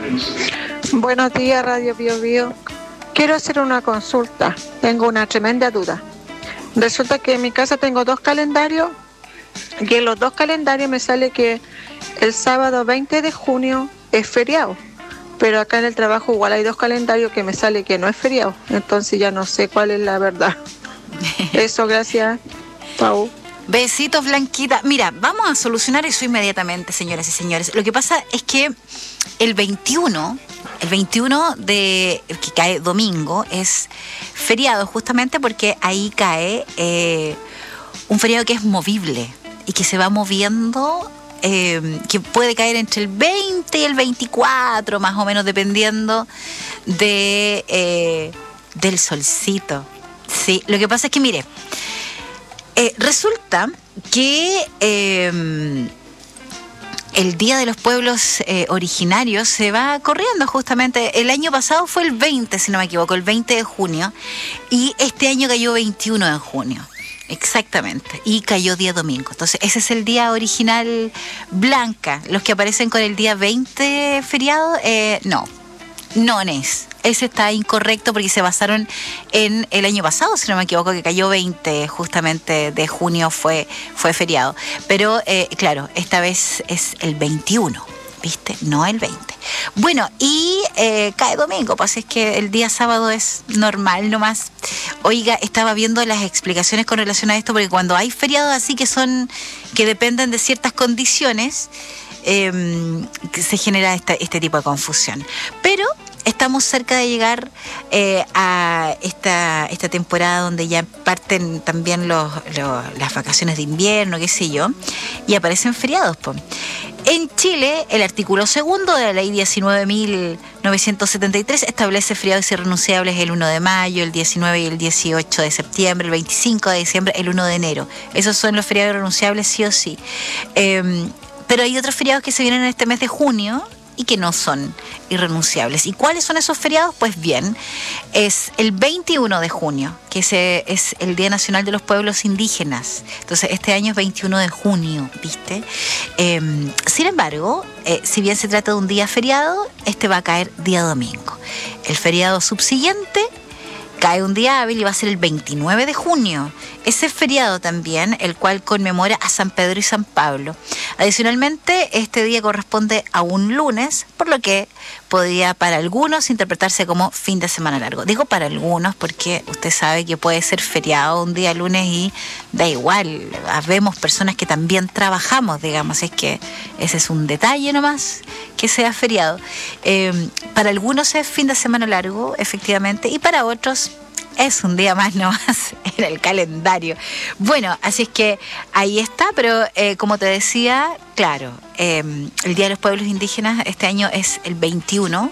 Buenos días, Radio Bio Bio. Quiero hacer una consulta. Tengo una tremenda duda. Resulta que en mi casa tengo dos calendarios y en los dos calendarios me sale que el sábado veinte de junio es feriado. Pero acá en el trabajo igual hay dos calendarios que me sale que no es feriado. Entonces ya no sé cuál es la verdad. Eso, gracias. Pau. Besitos, Blanquita. Mira, vamos a solucionar eso inmediatamente, señoras y señores. Lo que pasa es que el veintiuno, el veintiuno de que cae domingo, es feriado justamente porque ahí cae eh, un feriado que es movible y que se va moviendo, eh, que puede caer entre el veinte y el veinticuatro, más o menos, dependiendo de eh, del solcito. Sí, lo que pasa es que, mire, eh, resulta que eh, el Día de los Pueblos eh, Originarios se va corriendo justamente. El año pasado fue el veinte, si no me equivoco, el veinte de junio, y este año cayó veintiuno de junio. Exactamente, y cayó día domingo. Entonces, ese es el día original, Blanca. Los que aparecen con el día veinte feriado, eh, no, no es. Ese está incorrecto porque se basaron en el año pasado, si no me equivoco, que cayó veinte justamente de junio, fue, fue feriado. Pero, eh, claro, esta vez es el veintiuno, ¿viste? No el veinte. Bueno, y eh, cae domingo, pues es que el día sábado es normal nomás. Oiga, estaba viendo las explicaciones con relación a esto, porque cuando hay feriados así que son, que dependen de ciertas condiciones, eh, se genera esta, este tipo de confusión. Pero estamos cerca de llegar eh, a esta, esta temporada donde ya parten también los, los, las vacaciones de invierno, qué sé yo, y aparecen feriados, po. En Chile, el artículo segundo de la ley diecinueve mil novecientos setenta y tres establece feriados irrenunciables el uno de mayo, el diecinueve y el dieciocho de septiembre, el veinticinco de diciembre, el uno de enero. Esos son los feriados irrenunciables sí o sí. Eh, pero hay otros feriados que se vienen en este mes de junio y que no son irrenunciables. ¿Y cuáles son esos feriados? Pues bien, es el veintiuno de junio, que ese es el Día Nacional de los Pueblos Indígenas. Entonces, este año es veintiuno de junio, ¿viste? Eh, sin embargo, eh, si bien se trata de un día feriado, este va a caer día domingo. El feriado subsiguiente cae un día hábil y va a ser el veintinueve de junio. Ese feriado también, el cual conmemora a San Pedro y San Pablo. Adicionalmente, este día corresponde a un lunes, por lo que podría para algunos interpretarse como fin de semana largo. Digo para algunos porque usted sabe que puede ser feriado un día lunes y da igual. Vemos personas que también trabajamos, digamos, es que ese es un detalle nomás, que sea feriado. Eh, para algunos es fin de semana largo, efectivamente, y para otros es un día más nomás en el calendario. Bueno, así es que ahí está, pero eh, como te decía, claro, eh, el Día de los Pueblos Indígenas este año es el veintiuno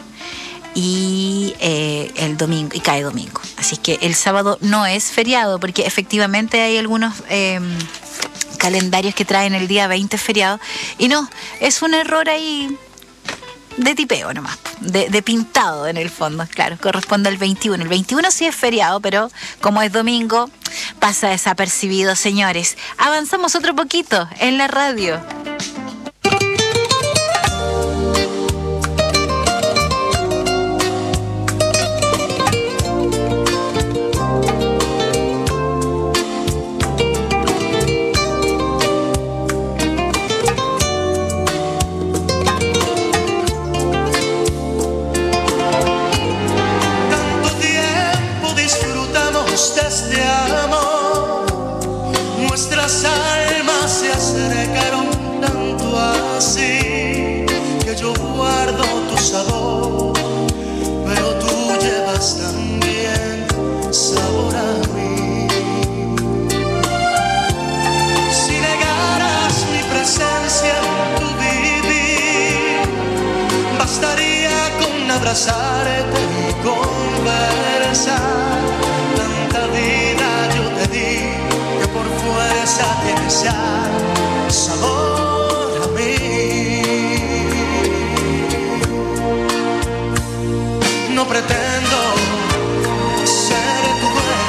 y eh, el domingo, y cae domingo. Así es que el sábado no es feriado, porque efectivamente hay algunos eh, calendarios que traen el día veinte feriado, y no, es un error ahí de tipeo nomás, de, de pintado en el fondo, claro, corresponde al veintiuno. El veintiuno sí es feriado, pero como es domingo, pasa desapercibido, señores. Avanzamos otro poquito en la radio. así, que yo guardo tu sabor, pero tú llevas también sabor a mí. Si negaras mi presencia en tu vivir, bastaría con abrazarte y conversar. Tanta vida yo te di que por fuerza tienes ya sabor a mí. No pretendo ser tu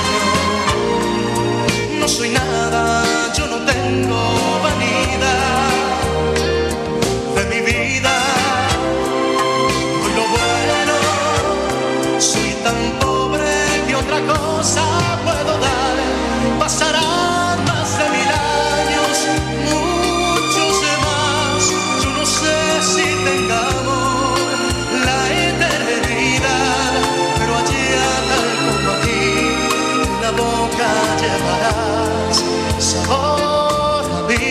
dueño, no soy nada, yo no tengo vanidad de mi vida. Hoy lo bueno, soy tan pobre que otra cosa puedo dar. Pasarán más de mil años, muchos más, yo no sé si tengamos la eternidad, pero allá tal como aquí, en la boca llevarás sabor a mí.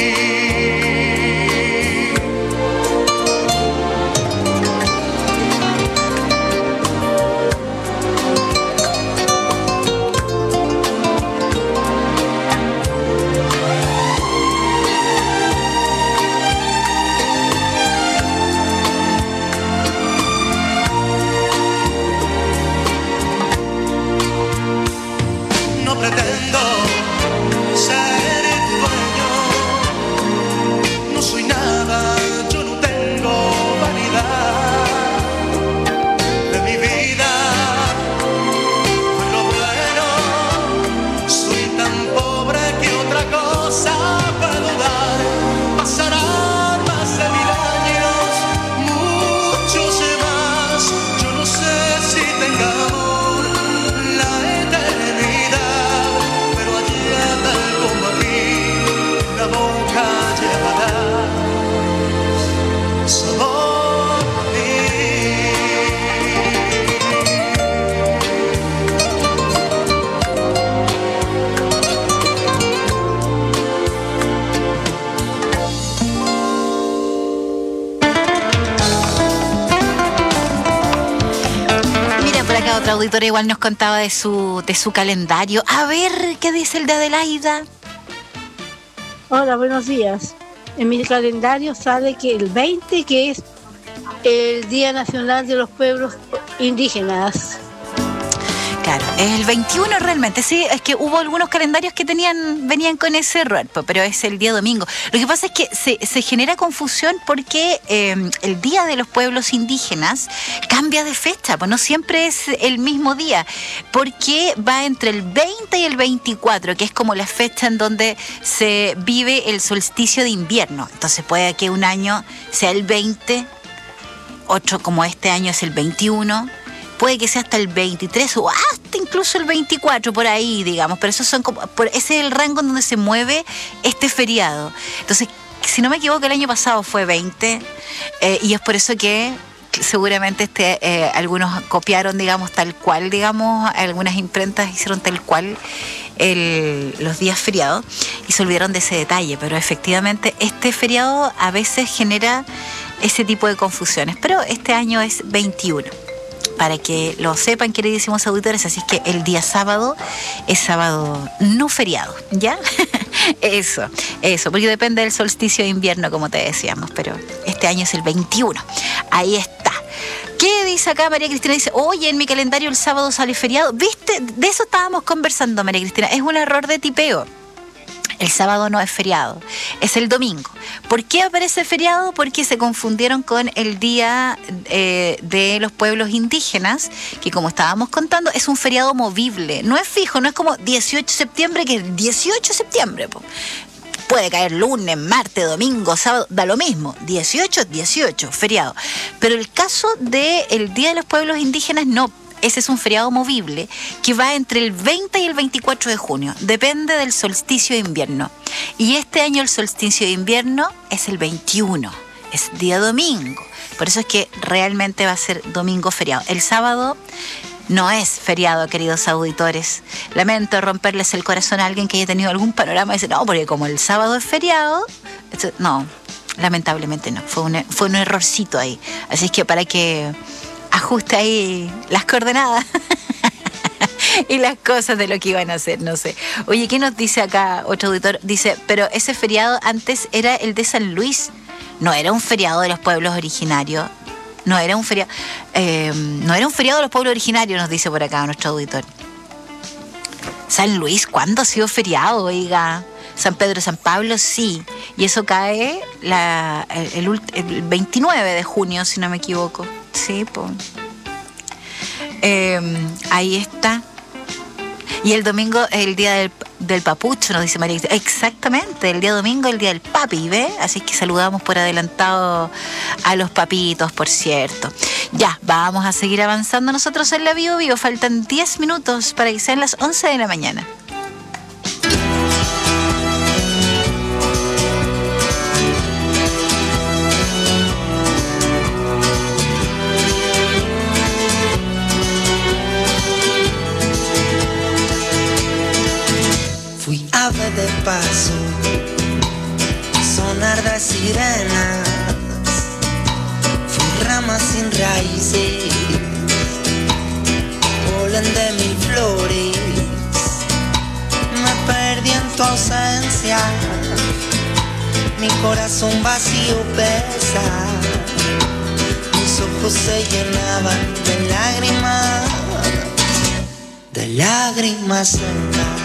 No pretendo ser tu dueño, no soy nada, yo no tengo vanidad de mi vida. Por lo bueno, soy tan pobre que otra cosa puedo dar. Pasarán más de mil años, muchos más, yo no sé si tengamos la eternidad, pero allá tal como aquí, la boca llevarás sabor a mí. Mira, por acá otra auditora igual nos contaba de su, de su calendario. A ver, ¿qué dice el de Adelaida? Hola, buenos días. En mi calendario sale que el veinte, que es el Día Nacional de los Pueblos Indígenas. Claro, es el veintiuno realmente, sí, es que hubo algunos calendarios que tenían, venían con ese error, po, pero es el día domingo. Lo que pasa es que se, se genera confusión porque eh, el Día de los Pueblos Indígenas cambia de fecha, pues no siempre es el mismo día, porque va entre el veinte y el veinticuatro, que es como la fecha en donde se vive el solsticio de invierno. Entonces puede que un año sea el veinte, otro como este año es el veintiuno, puede que sea hasta el veintitrés o hasta incluso el veinticuatro, por ahí, digamos, pero esos son como, por, ese es el rango en donde se mueve este feriado. Entonces, si no me equivoco, el año pasado fue veinte, eh, y es por eso que seguramente este, eh, algunos copiaron, digamos, tal cual, digamos, algunas imprentas hicieron tal cual el, los días feriados y se olvidaron de ese detalle, pero efectivamente este feriado a veces genera ese tipo de confusiones, pero este año es veintiuno. Para que lo sepan, queridísimos auditores, así que el día sábado es sábado no feriado, ¿ya? Eso, eso, porque depende del solsticio de invierno, como te decíamos, pero este año es el veintiuno. Ahí está. ¿Qué dice acá María Cristina? Dice, oye, en mi calendario el sábado sale feriado. ¿Viste? De eso estábamos conversando, María Cristina. Es un error de tipeo. El sábado no es feriado, es el domingo. ¿Por qué aparece feriado? Porque se confundieron con el Día eh, de los Pueblos Indígenas, que como estábamos contando, es un feriado movible. No es fijo, no es como dieciocho de septiembre, que es dieciocho de septiembre. Po. Puede caer lunes, martes, domingo, sábado, da lo mismo. dieciocho, dieciocho, feriado. Pero el caso del Día de los Pueblos Indígenas no. Ese es un feriado movible que va entre el veinte y el veinticuatro de junio. Depende del solsticio de invierno. Y este año el solsticio de invierno es el veintiuno. Es día domingo. Por eso es que realmente va a ser domingo feriado. El sábado no es feriado, queridos auditores. Lamento romperles el corazón a alguien que haya tenido algún panorama y dice, no, porque como el sábado es feriado, no. lamentablemente no, fue un, fue un errorcito ahí. Así es que para que ajuste ahí las coordenadas y las cosas de lo que iban a hacer, no sé. Oye, ¿qué nos dice acá otro auditor? Dice, pero ese feriado antes era el de San Luis. No era un feriado de los pueblos originarios. No era un feriado, eh, no era un feriado de los pueblos originarios, nos dice por acá nuestro auditor. San Luis, ¿cuándo ha sido feriado, oiga? San Pedro, San Pablo, sí. Y eso cae la, el, el, el veintinueve de junio, si no me equivoco. Sí, pues. Eh, ahí está. Y el domingo es el día del, del papucho, nos dice María. Exactamente, el día domingo es el día del papi, ¿ve? Así que saludamos por adelantado a los papitos, por cierto. Ya, vamos a seguir avanzando nosotros en la Bio Bio. Faltan diez minutos para que sean las once de la mañana. Fui ave de paso, sonar de sirenas, fui rama sin raíces, polen de mil flores, me perdí en tu ausencia, mi corazón vacío pesa, mis ojos se llenaban de lágrimas, de lágrimas secas.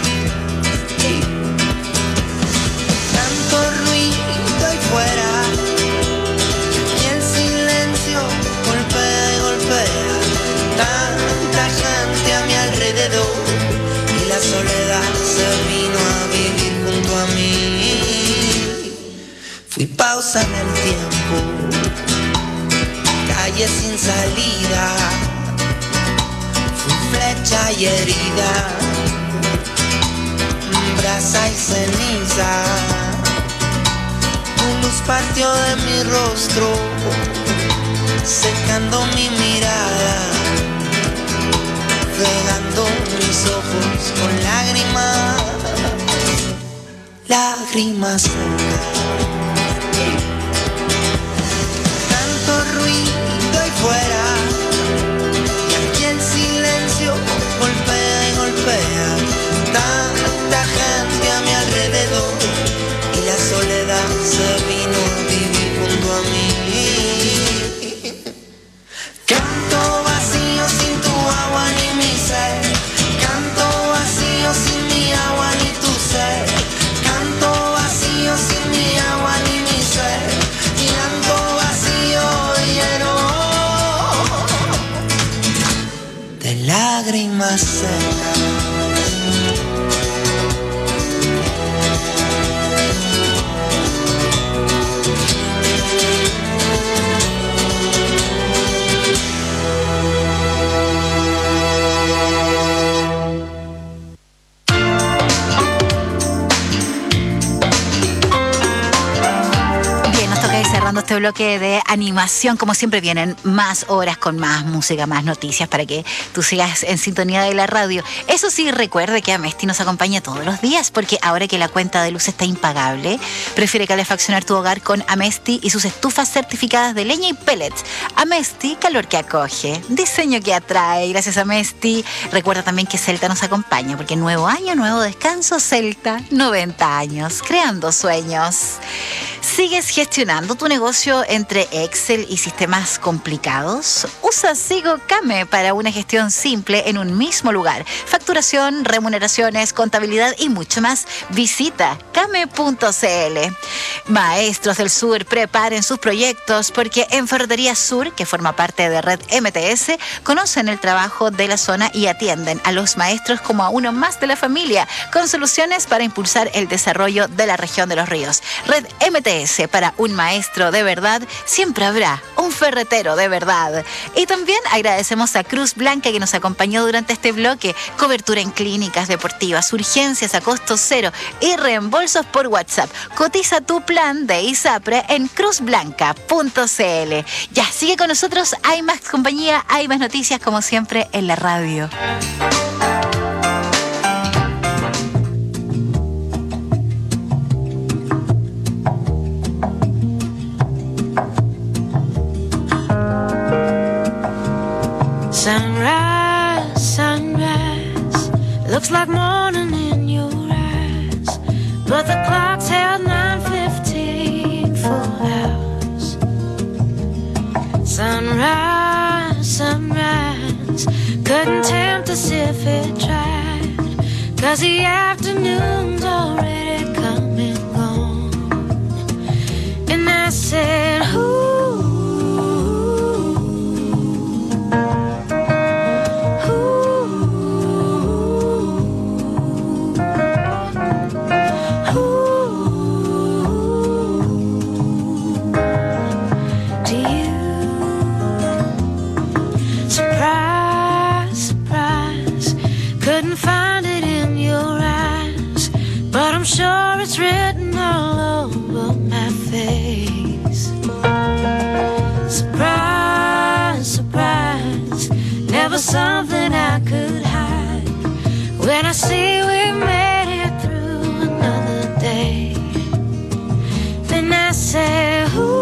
Tanto ruido ahí fuera y el silencio golpea y golpea. Tanta gente a mi alrededor y la soledad se vino a vivir junto a mí. Fui pausa en el tiempo, calle sin salida, fui flecha y herida, brasa y ceniza, tu luz partió de mi rostro, secando mi mirada, regando mis ojos con lágrimas, lágrimas secas. Tanto ruido ahí fuera y aquí el silencio golpea y golpea. Tanta gente a mi alrededor y la soledad se vino a vivir junto a mí. Canto vacío sin tu agua ni mi ser, canto vacío sin mi agua ni tu ser, canto vacío sin mi agua ni mi ser, llanto vacío lleno de lágrimas secas. Este bloque de animación, como siempre vienen más horas con más música, más noticias para que tú sigas en sintonía de la radio. Eso sí, recuerde que Amesti nos acompaña todos los días, porque ahora que la cuenta de luz está impagable, prefiere calefaccionar tu hogar con Amesti y sus estufas certificadas de leña y pellets. Amesti, calor que acoge, diseño que atrae. Gracias a Amesti. Recuerda también que Celta nos acompaña, porque nuevo año, nuevo descanso. Celta, noventa años, creando sueños. ¿Sigues gestionando tu negocio entre Excel y sistemas complicados? Usa SigoCame para una gestión simple en un mismo lugar. Facturación, remuneraciones, contabilidad y mucho más. Visita came punto cl. Maestros del Sur, preparen sus proyectos, porque en Ferretería Sur, que forma parte de Red M T S, conocen el trabajo de la zona y atienden a los maestros como a uno más de la familia, con soluciones para impulsar el desarrollo de la región de los ríos. Red M T S, para un maestro de verdad, siempre habrá un ferretero de verdad. Y también agradecemos a Cruz Blanca, que nos acompañó durante este bloque. Cobertura en clínicas deportivas, urgencias a costo cero y reembolsos por WhatsApp. Cotiza tu plan de ISAPRE en cruz blanca punto cl. Ya, sigue con nosotros, hay más compañía, hay más noticias, como siempre en la radio. looks like morning in your eyes, but the clock's held nine fifteen full hours. Sunrise, sunrise, couldn't tempt us if it tried, 'cause the afternoon's already come and gone. And I said, ooh, I'm sure it's written all over my face. Surprise, surprise, never something I could hide. When I see we made it through another day, then I say, ooh,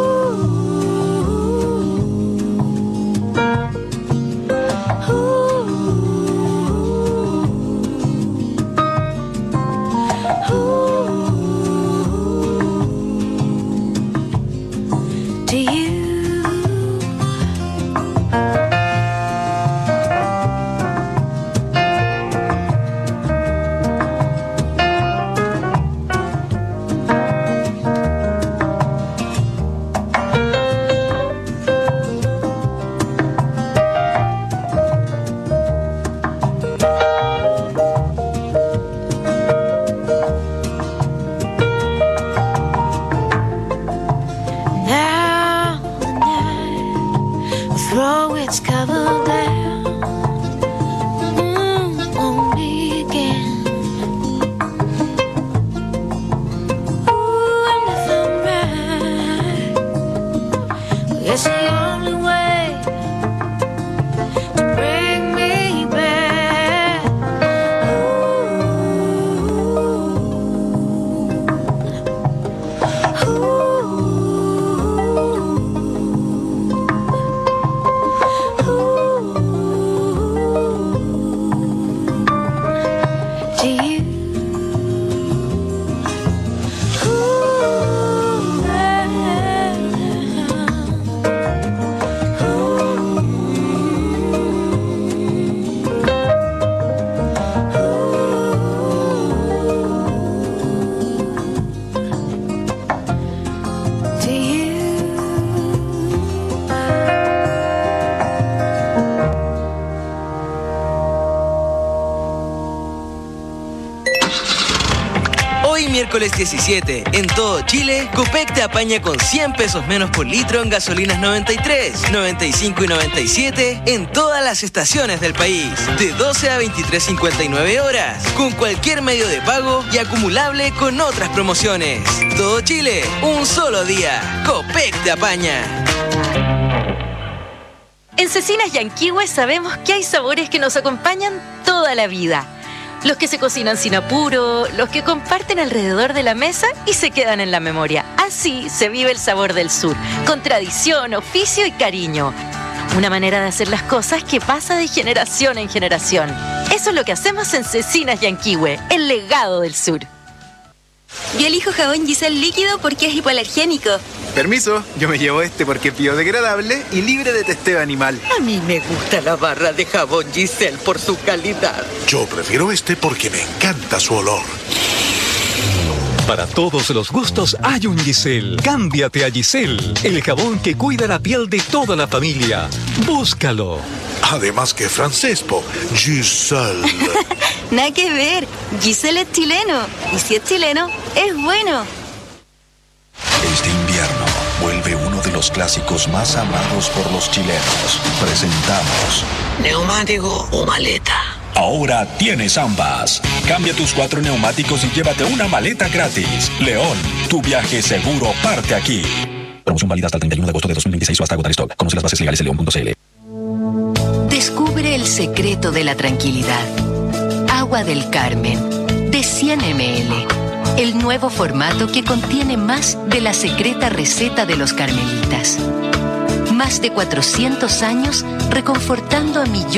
miércoles diecisiete, en todo Chile, Copec te apaña con cien pesos menos por litro en gasolinas noventa y tres, noventa y cinco y noventa y siete en todas las estaciones del país. De doce a veintitrés cincuenta y nueve horas, con cualquier medio de pago y acumulable con otras promociones. Todo Chile, un solo día. Copec te apaña. En Cecinas Yanquihue sabemos que hay sabores que nos acompañan toda la vida. Los que se cocinan sin apuro, los que comparten alrededor de la mesa y se quedan en la memoria. Así se vive el sabor del sur, con tradición, oficio y cariño. Una manera de hacer las cosas que pasa de generación en generación. Eso es lo que hacemos en Cecinas Yanquihue, el legado del sur. Yo elijo jabón Giselle líquido porque es hipoalergénico. Permiso, yo me llevo este porque es biodegradable y libre de testeo animal. A mí me gusta la barra de jabón Giselle por su calidad. Yo prefiero este porque me encanta su olor. Para todos los gustos hay un Giselle. Cámbiate a Giselle, el jabón que cuida la piel de toda la familia. Búscalo. Además que francés, po. Giselle. Nada que ver. Giselle es chileno. Y si es chileno, es bueno. Este invierno vuelve uno de los clásicos más amados por los chilenos. Presentamos ¿neumático o maleta? Ahora tienes ambas. Cambia tus cuatro neumáticos y llévate una maleta gratis. León, tu viaje seguro parte aquí. Promoción válida hasta el treinta y uno de agosto de dos mil veintiséis o hasta agotar stock. Conoce las bases legales en león punto c l. Descubre el secreto de la tranquilidad. Agua del Carmen, de cien mililitros. El nuevo formato que contiene más de la secreta receta de los carmelitas. Más de cuatrocientos años reconfortando a millones